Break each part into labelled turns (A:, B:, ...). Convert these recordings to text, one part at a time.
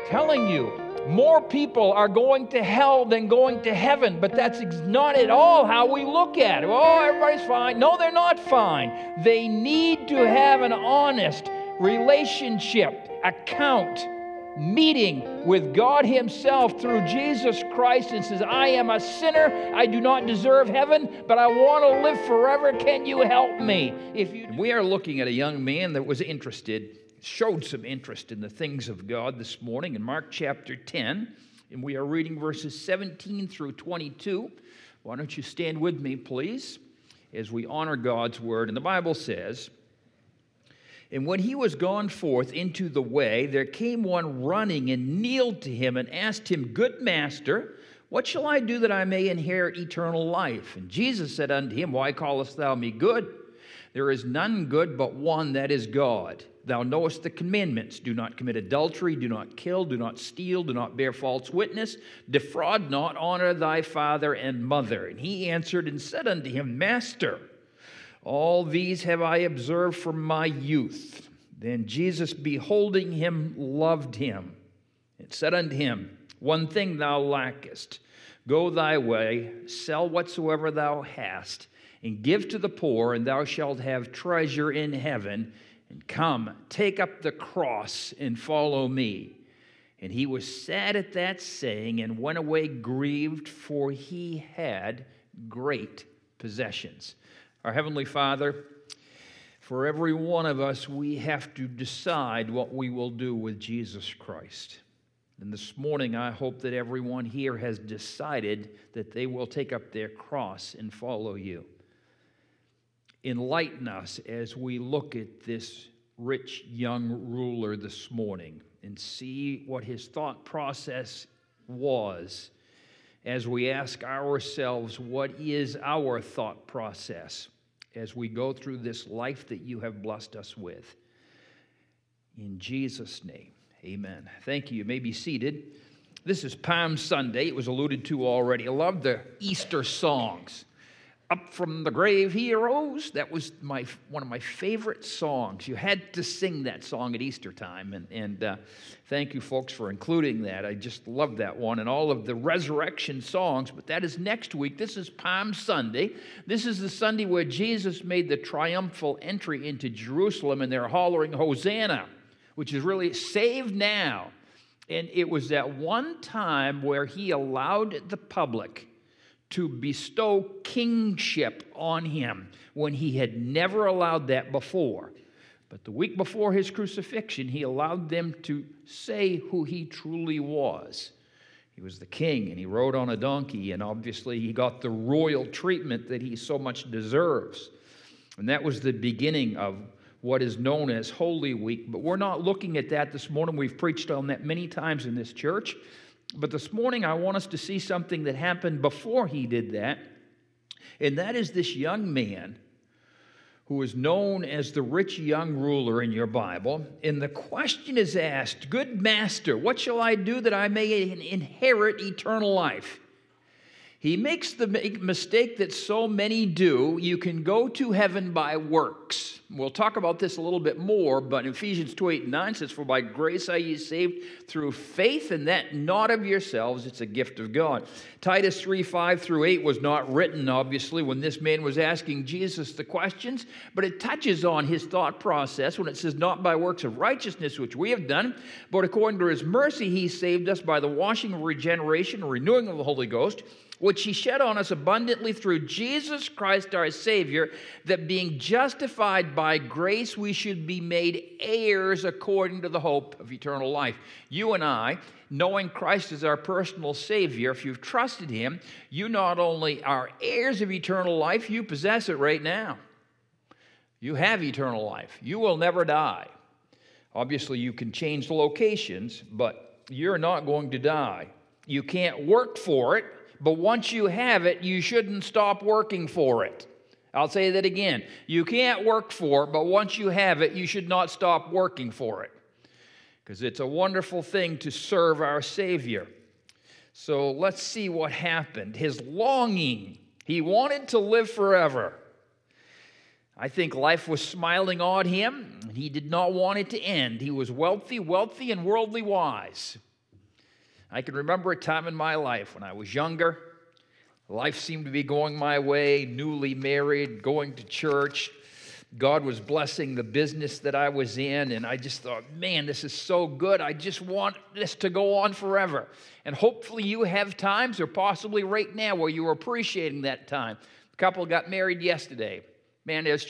A: telling you, more people are going to hell than going to heaven, but that's not at all how we look at it. Oh, everybody's fine. No, they're not fine. They need to have an honest relationship, account, meeting with God Himself through Jesus Christ, and says, I am a sinner. I do not deserve heaven, but I want to live forever. Can you help me? We are looking at a young man that was showed some interest in the things of God this morning in Mark chapter 10, and we are reading verses 17 through 22. Why don't you stand with me, please, as we honor God's word. And the Bible says, and when he was gone forth into the way, there came one running and kneeled to him and asked him, Good master, what shall I do that I may inherit eternal life? And Jesus said unto him, Why callest thou me good? There is none good but one, that is God. Thou knowest the commandments. Do not commit adultery, do not kill, do not steal, do not bear false witness, defraud not, honor thy father and mother. And he answered and said unto him, Master, all these have I observed from my youth. Then Jesus, beholding him, loved him, and said unto him, One thing thou lackest. Go thy way, sell whatsoever thou hast, and give to the poor, and thou shalt have treasure in heaven. And come, take up the cross, and follow me. And he was sad at that saying, and went away grieved, for he had great possessions. Our Heavenly Father, for every one of us, we have to decide what we will do with Jesus Christ. And this morning, I hope that everyone here has decided that they will take up their cross and follow you. Enlighten us as we look at this rich young ruler this morning and see what his thought process was as we ask ourselves, what is our thought process as we go through this life that you have blessed us with? In Jesus' name, amen. Thank you. You may be seated. This is Palm Sunday. It was alluded to already. I love the Easter songs. Up from the grave he arose. That was one of my favorite songs. You had to sing that song at Easter time, and thank you, folks, for including that. I just love that one and all of the resurrection songs, but that is next week. This is Palm Sunday. This is the Sunday where Jesus made the triumphal entry into Jerusalem, and they're hollering, Hosanna, which is really saved now. And it was that one time where he allowed the public to bestow kingship on him when he had never allowed that before. But the week before his crucifixion, he allowed them to say who he truly was. He was the king, and he rode on a donkey, and obviously he got the royal treatment that he so much deserves. And that was the beginning of what is known as Holy Week. But we're not looking at that this morning. We've preached on that many times in this church. But this morning, I want us to see something that happened before he did that, and that is this young man who is known as the rich young ruler in your Bible, and the question is asked, Good master, what shall I do that I may inherit eternal life? He makes the mistake that so many do. You can go to heaven by works. We'll talk about this a little bit more, but Ephesians 2:8-9 says, For by grace are ye saved through faith, and that not of yourselves, it's a gift of God. Titus 3:5-8 was not written, obviously, when this man was asking Jesus the questions, but it touches on his thought process when it says, Not by works of righteousness which we have done, but according to his mercy he saved us by the washing of regeneration, renewing of the Holy Ghost, which he shed on us abundantly through Jesus Christ our Savior, that being justified by grace we should be made heirs according to the hope of eternal life. You and I, knowing Christ as our personal Savior, if you've trusted him, you not only are heirs of eternal life, you possess it right now. You have eternal life. You will never die. Obviously, you can change locations, but you're not going to die. You can't work for it. But once you have it, you shouldn't stop working for it. I'll say that again. You can't work for it, but once you have it, you should not stop working for it. Because it's a wonderful thing to serve our Savior. So let's see what happened. His longing, he wanted to live forever. I think life was smiling on him. He did not want it to end. He was wealthy and worldly wise. I can remember a time in my life when I was younger. Life seemed to be going my way, newly married, going to church. God was blessing the business that I was in, and I just thought, man, this is so good. I just want this to go on forever. And hopefully you have times, or possibly right now, where you're appreciating that time. The couple got married yesterday. Man, it's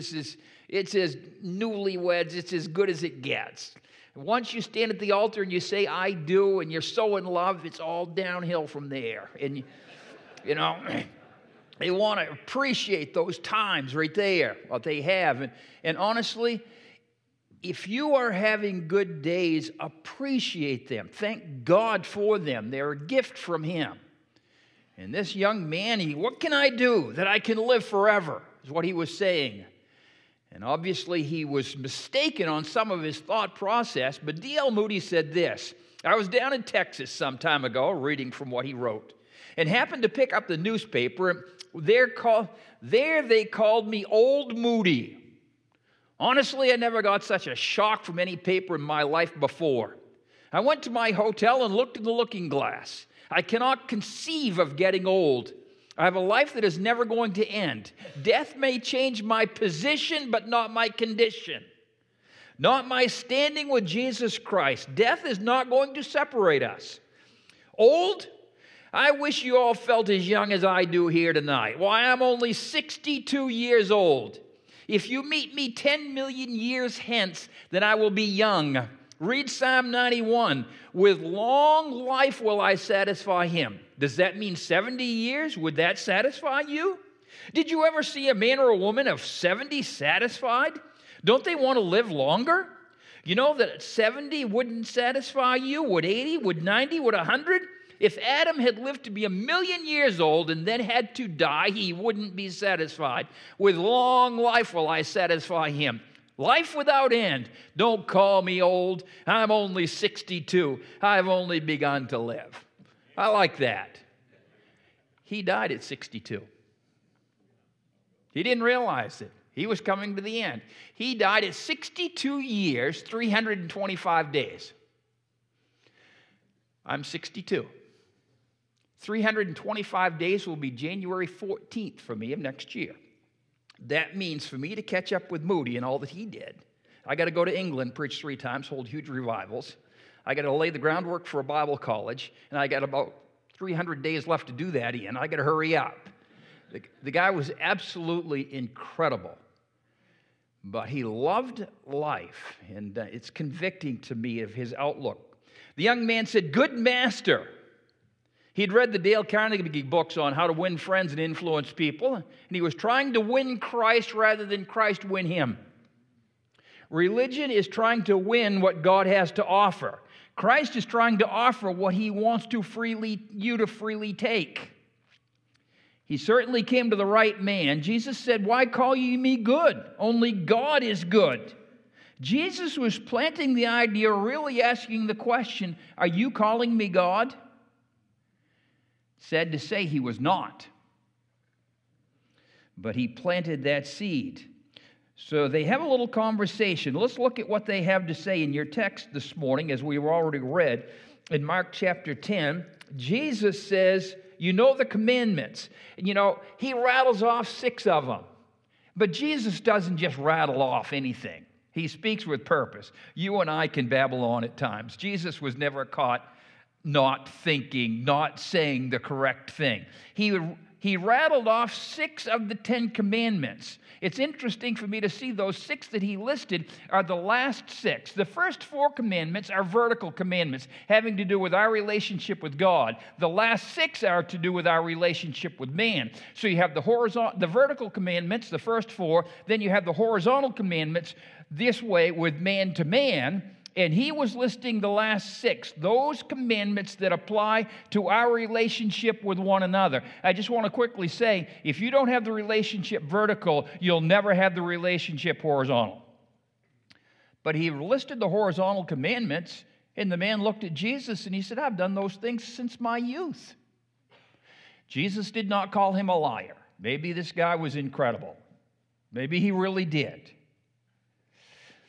A: as newlyweds, it's as good as it gets. Once you stand at the altar and you say, I do, and you're so in love, it's all downhill from there. And, you know, they want to appreciate those times right there, what they have. And honestly, if you are having good days, appreciate them. Thank God for them. They're a gift from Him. And this young man, what can I do that I can live forever, is what he was saying. And obviously he was mistaken on some of his thought process, but D.L. Moody said this. I was down in Texas some time ago, reading from what he wrote, and happened to pick up the newspaper. There they called me Old Moody. Honestly, I never got such a shock from any paper in my life before. I went to my hotel and looked in the looking glass. I cannot conceive of getting old. I have a life that is never going to end. Death may change my position, but not my condition. Not my standing with Jesus Christ. Death is not going to separate us. Old? I wish you all felt as young as I do here tonight. Why, I'm only 62 years old. If you meet me 10 million years hence, then I will be young. Read Psalm 91. With long life will I satisfy him. Does that mean 70 years? Would that satisfy you? Did you ever see a man or a woman of 70 satisfied? Don't they want to live longer? You know that 70 wouldn't satisfy you? Would 80? Would 90? Would 100? If Adam had lived to be 1,000,000 years old and then had to die, he wouldn't be satisfied. With long life will I satisfy him. Life without end. Don't call me old. I'm only 62. I've only begun to live. I like that. He died at 62. He didn't realize it. He was coming to the end. He died at 62 years, 325 days. I'm 62. 325 days will be January 14th for me of next year. That means for me to catch up with Moody and all that he did, I got to go to England, preach 3 times, hold huge revivals. I got to lay the groundwork for a Bible college, and I got about 300 days left to do that in. I got to hurry up. The guy was absolutely incredible, but he loved life, and it's convicting to me of his outlook. The young man said, "Good master." He'd read the Dale Carnegie books on how to win friends and influence people, and he was trying to win Christ rather than Christ win him. Religion is trying to win what God has to offer. Christ is trying to offer what he wants you to freely take. He certainly came to the right man. Jesus said, "Why call ye me good? Only God is good." Jesus was planting the idea, really asking the question, are you calling me God? Sad to say, he was not. But he planted that seed. So they have a little conversation. Let's look at what they have to say in your text this morning, as we've already read. In Mark chapter 10, Jesus says, you know the commandments. You know, he rattles off 6 of them. But Jesus doesn't just rattle off anything. He speaks with purpose. You and I can babble on at times. Jesus was never caught not thinking, not saying the correct thing. He rattled off 6 of the 10 commandments. It's interesting for me to see those 6 that he listed are the last 6. The first 4 commandments are vertical commandments, having to do with our relationship with God. The last 6 are to do with our relationship with man. So you have the vertical commandments, the first 4, then you have the horizontal commandments this way with man to man. And he was listing the last 6, those commandments that apply to our relationship with one another. I just want to quickly say, if you don't have the relationship vertical, you'll never have the relationship horizontal. But he listed the horizontal commandments, and the man looked at Jesus and he said, I've done those things since my youth. Jesus did not call him a liar. Maybe this guy was incredible. Maybe he really did.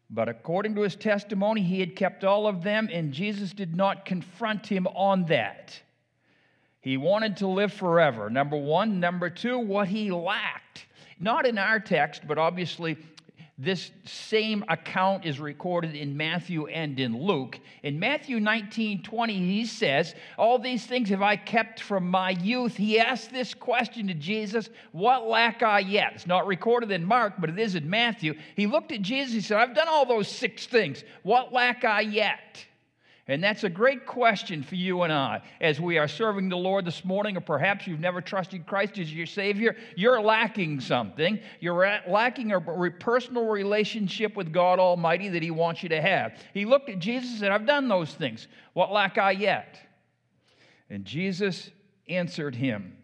A: But according to his testimony, he had kept all of them, and Jesus did not confront him on that. He wanted to live forever, number one. Number two, what he lacked. Not in our text, but obviously this same account is recorded in Matthew and in Luke. In Matthew 19:20, he says, all these things have I kept from my youth. He asked this question to Jesus, what lack I yet? It's not recorded in Mark, but it is in Matthew. He looked at Jesus, he said, I've done all those 6 things. What lack I yet? And that's a great question for you and I. As we are serving the Lord this morning, or perhaps you've never trusted Christ as your Savior, you're lacking something. You're lacking a personal relationship with God Almighty that He wants you to have. He looked at Jesus and said, I've done those things. What lack I yet? And Jesus answered him,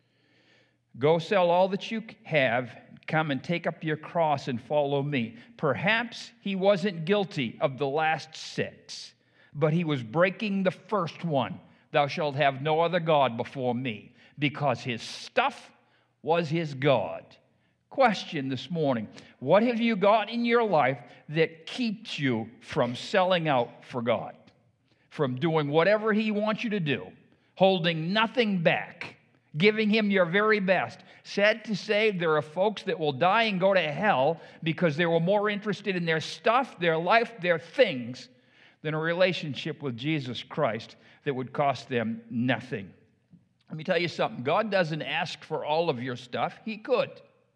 A: go sell all that you have, come and take up your cross and follow me. Perhaps he wasn't guilty of the last 6. But he was breaking the first one, thou shalt have no other God before me, because his stuff was his God. Question this morning, what have you got in your life that keeps you from selling out for God? From doing whatever he wants you to do, holding nothing back, giving him your very best. Sad to say, there are folks that will die and go to hell because they were more interested in their stuff, their life, their things, than a relationship with Jesus Christ that would cost them nothing. Let me tell you something. God doesn't ask for all of your stuff. He could.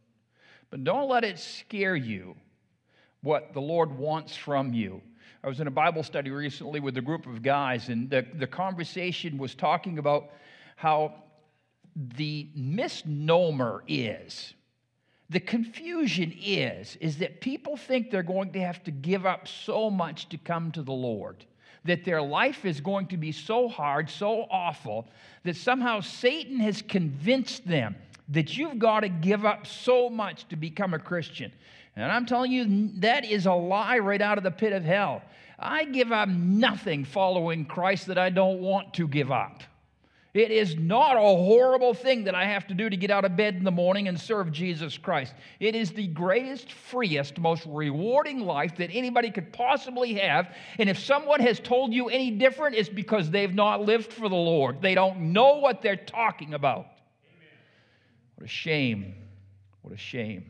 A: But don't let it scare you what the Lord wants from you. I was in a Bible study recently with a group of guys, and the conversation was talking about how the misnomer is, the confusion is that people think they're going to have to give up so much to come to the Lord, that their life is going to be so hard, so awful, that somehow Satan has convinced them that you've got to give up so much to become a Christian. And I'm telling you, that is a lie right out of the pit of hell. I give up nothing following Christ that I don't want to give up. It is not a horrible thing that I have to do to get out of bed in the morning and serve Jesus Christ. It is the greatest, freest, most rewarding life that anybody could possibly have. And if someone has told you any different, it's because they've not lived for the Lord. They don't know what they're talking about. Amen. What a shame. What a shame.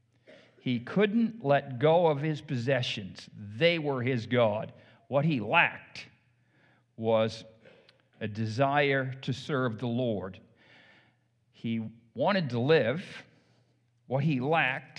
A: He couldn't let go of his possessions. They were his God. What he lacked was a desire to serve the Lord. He wanted to live, what he lacked.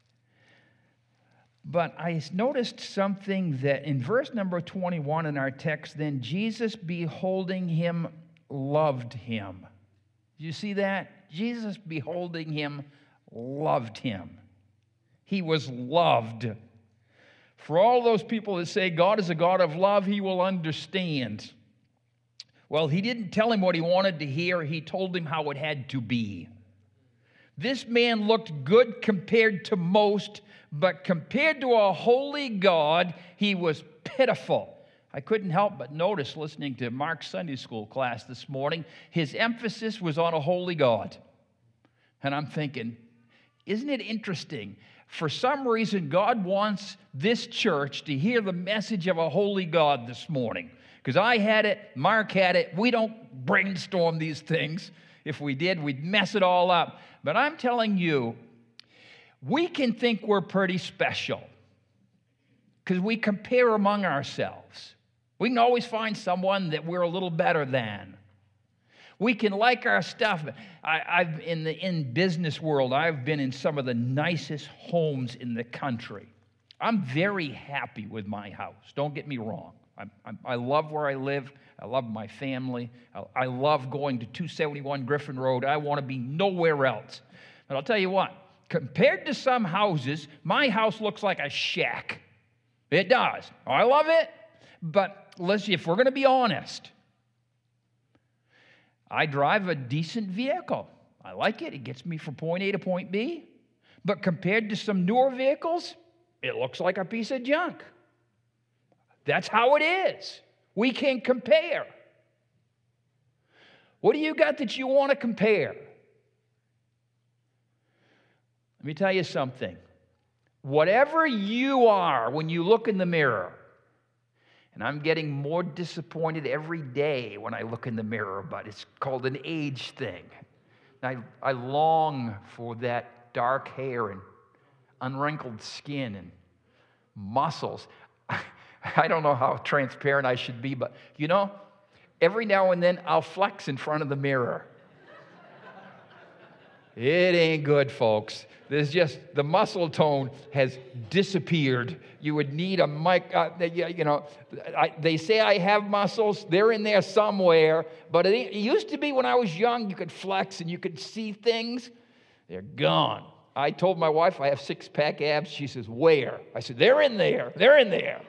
A: But I noticed something that in verse number 21 in our text, then Jesus beholding him loved him. Did you see that? Jesus beholding him loved him. He was loved. For all those people that say God is a God of love, he will understand. Well, he didn't tell him what he wanted to hear. He told him how it had to be. This man looked good compared to most, but compared to a holy God, he was pitiful. I couldn't help but notice, listening to Mark's Sunday school class this morning, his emphasis was on a holy God. And I'm thinking, isn't it interesting? For some reason, God wants this church to hear the message of a holy God this morning. Because I had it, Mark had it. We don't brainstorm these things. If we did, we'd mess it all up. But I'm telling you, we can think we're pretty special because we compare among ourselves. We can always find someone that we're a little better than. We can like our stuff. I've in business world, I've been in some of the nicest homes in the country. I'm very happy with my house. Don't get me wrong. I love where I live. I love my family. I love going to 271 Griffin Road. I want to be nowhere else. But I'll tell you what, compared to some houses, my house looks like a shack. It does. I love it, but listen, if we're going to be honest, I drive a decent vehicle. I like it. It gets me from point A to point B. But compared to some newer vehicles, it looks like a piece of junk. That's how it is. We can't compare. What do you got that you want to compare? Let me tell you something. Whatever you are when you look in the mirror, and I'm getting more disappointed every day when I look in the mirror, but it's called an age thing. I long for that dark hair and unwrinkled skin and muscles. I don't know how transparent I should be, but every now and then I'll flex in front of the mirror. It ain't good, folks. There's just, the muscle tone has disappeared. You would need a mic, they say I have muscles. They're in there somewhere. But it used to be when I was young, you could flex and you could see things. They're gone. I told my wife I have six-pack abs. She says, where? I said, they're in there. They're in there.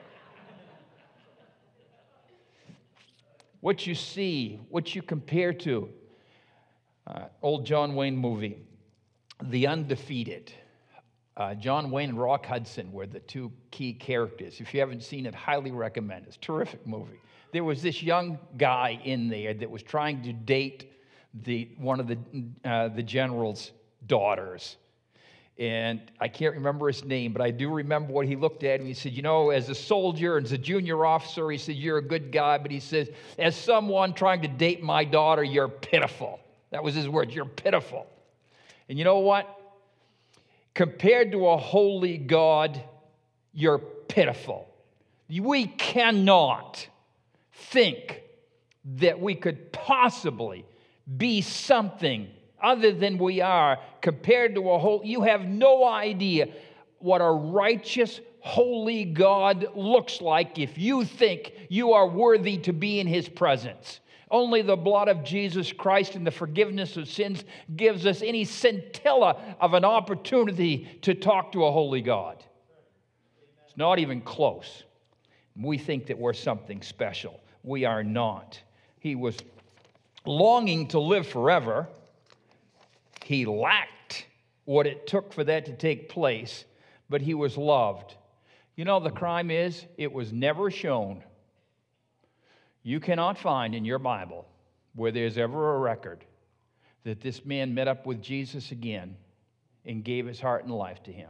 A: What you see, what you compare to. Old John Wayne movie, The Undefeated. John Wayne and Rock Hudson were the two key characters. If you haven't seen it, highly recommend it. It's a terrific movie. There was this young guy in there that was trying to date one of the general's daughters. And I can't remember his name, but I do remember what he looked at, and he said, as a soldier, as a junior officer, he said, you're a good guy, but he says, as someone trying to date my daughter, you're pitiful. That was his words, you're pitiful. And you know what? Compared to a holy God, you're pitiful. We cannot think that we could possibly be something other than we are compared to a holy. You have no idea what a righteous, holy God looks like if you think you are worthy to be in his presence. Only the blood of Jesus Christ and the forgiveness of sins gives us any scintilla of an opportunity to talk to a holy God. It's not even close. We think that we're something special. We are not. He was longing to live forever. He lacked what it took for that to take place, but he was loved. The crime is, it was never shown. You cannot find in your Bible where there's ever a record that this man met up with Jesus again and gave his heart and life to him.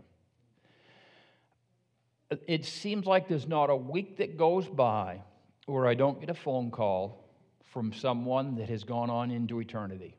A: It seems like there's not a week that goes by where I don't get a phone call from someone that has gone on into eternity.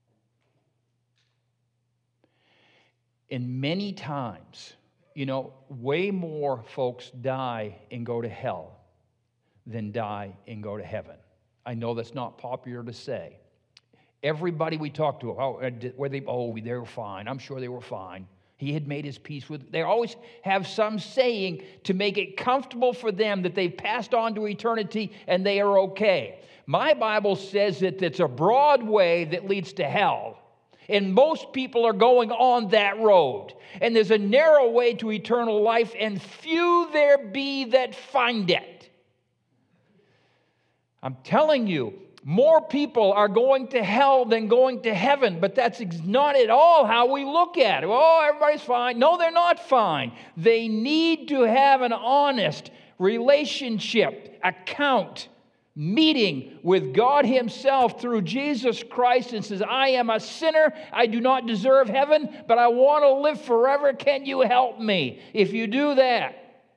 A: And many times, way more folks die and go to hell than die and go to heaven. I know that's not popular to say. Everybody we talk to, they were fine. I'm sure they were fine. He had made his peace with. They always have some saying to make it comfortable for them that they've passed on to eternity and they are okay. My Bible says that it's a broad way that leads to hell. And most people are going on that road. And there's a narrow way to eternal life, and few there be that find it. I'm telling you, more people are going to hell than going to heaven, but that's not at all how we look at it. Oh, everybody's fine. No, they're not fine. They need to have an honest relationship, account, meeting with God himself through Jesus Christ, and says, I am a sinner. I do not deserve heaven, but I want to live forever. Can you help me? If you do that.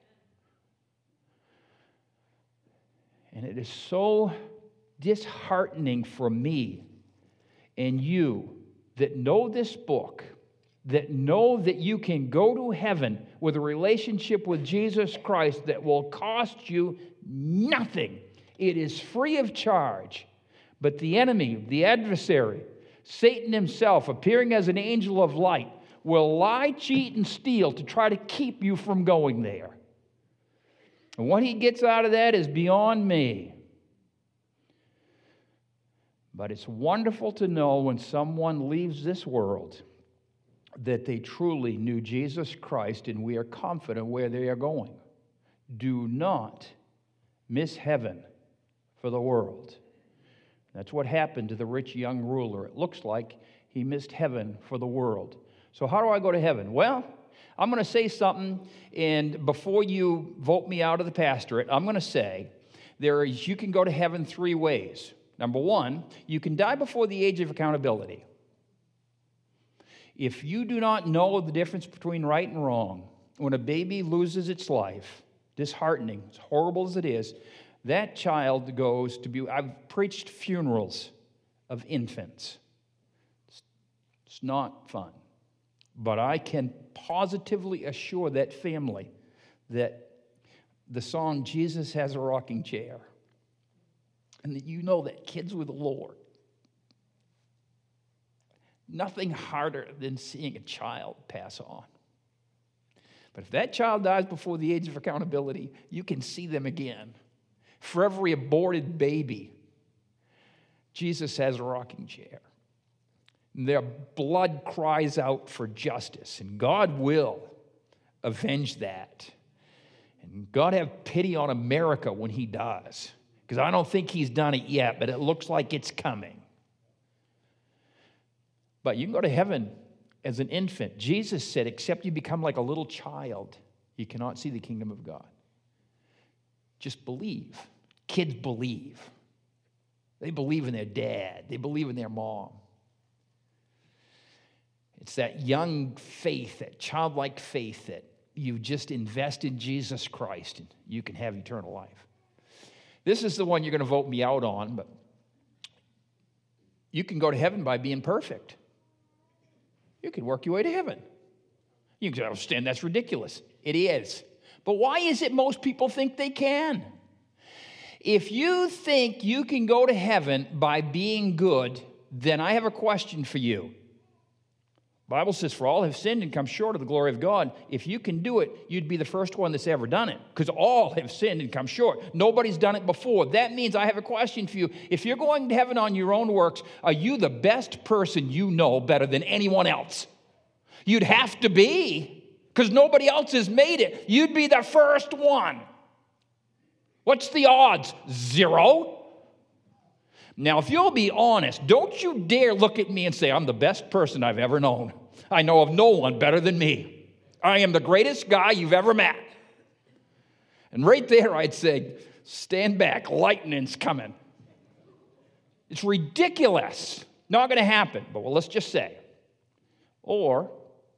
A: And it is so disheartening for me and you that know this book, that know that you can go to heaven with a relationship with Jesus Christ that will cost you nothing. It is free of charge. But the enemy, the adversary, Satan himself, appearing as an angel of light, will lie, cheat, and steal to try to keep you from going there. And what he gets out of that is beyond me. But it's wonderful to know when someone leaves this world that they truly knew Jesus Christ, and we are confident where they are going. Do not miss heaven for the world. That's what happened to the rich young ruler. It looks like he missed heaven for the world. So how do I go to heaven? Well, I'm going to say something, and before you vote me out of the pastorate, I'm going to say you can go to heaven three ways. Number one, you can die before the age of accountability. If you do not know the difference between right and wrong, when a baby loses its life, disheartening, as horrible as it is, that child goes to be, I've preached funerals of infants. It's not fun. But I can positively assure that family that the song, Jesus Has a Rocking Chair, and that you know that kids with the Lord, nothing harder than seeing a child pass on. But if that child dies before the age of accountability, you can see them again. For every aborted baby, Jesus has a rocking chair. Their blood cries out for justice, and God will avenge that. And God have pity on America when he does, because I don't think he's done it yet, but it looks like it's coming. But you can go to heaven as an infant. Jesus said, except you become like a little child, you cannot see the kingdom of God. Just believe. Kids believe. They believe in their dad. They believe in their mom. It's that young faith, that childlike faith that you just invest in Jesus Christ and you can have eternal life. This is the one you're going to vote me out on, but you can go to heaven by being perfect. You can work your way to heaven. You can say, oh, Stan, that's ridiculous. It is. But why is it most people think they can? If you think you can go to heaven by being good, then I have a question for you. The Bible says, for all have sinned and come short of the glory of God. If you can do it, you'd be the first one that's ever done it, because all have sinned and come short. Nobody's done it before. That means I have a question for you. If you're going to heaven on your own works, are you the best person you know better than anyone else? You'd have to be, because nobody else has made it. You'd be the first one. What's the odds? 0. Now, if you'll be honest, don't you dare look at me and say, I'm the best person I've ever known. I know of no one better than me. I am the greatest guy you've ever met. And right there, I'd say, stand back, lightning's coming. It's ridiculous. Not going to happen, but well, let's just say. Or,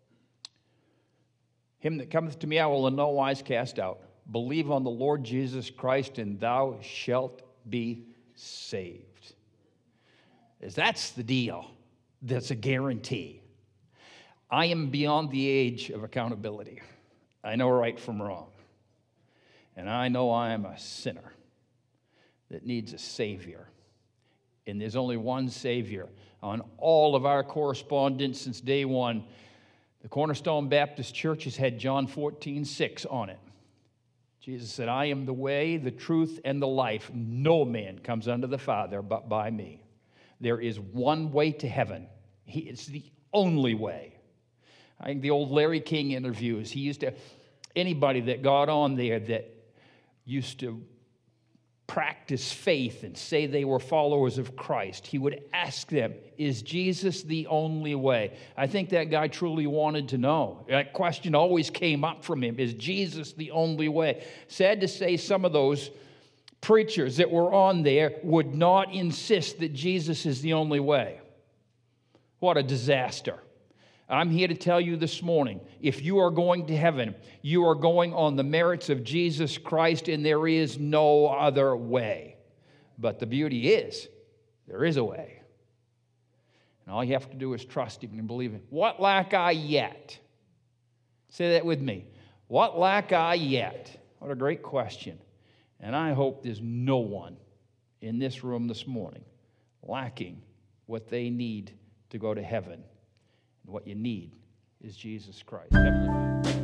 A: him that cometh to me I will in no wise cast out. Believe on the Lord Jesus Christ, and thou shalt be saved. That's the deal. That's a guarantee. I am beyond the age of accountability. I know right from wrong. And I know I am a sinner that needs a Savior. And there's only one Savior. On all of our correspondence since day one, the Cornerstone Baptist Church has had John 14:6 on it. Jesus said, I am the way, the truth, and the life. No man comes unto the Father but by me. There is one way to heaven. It's the only way. I think the old Larry King interviews, anybody that got on there that used to practice faith and say they were followers of Christ, he would ask them, is Jesus the only way? I think that guy truly wanted to know. That question always came up from him, is Jesus the only way? Sad to say, some of those preachers that were on there would not insist that Jesus is the only way. What a disaster. I'm here to tell you this morning, if you are going to heaven, you are going on the merits of Jesus Christ, and there is no other way. But the beauty is, there is a way. And all you have to do is trust him and believe him. What lack I yet? Say that with me. What lack I yet? What a great question. And I hope there's no one in this room this morning lacking what they need to go to heaven. And what you need is Jesus Christ. Heavenly Father.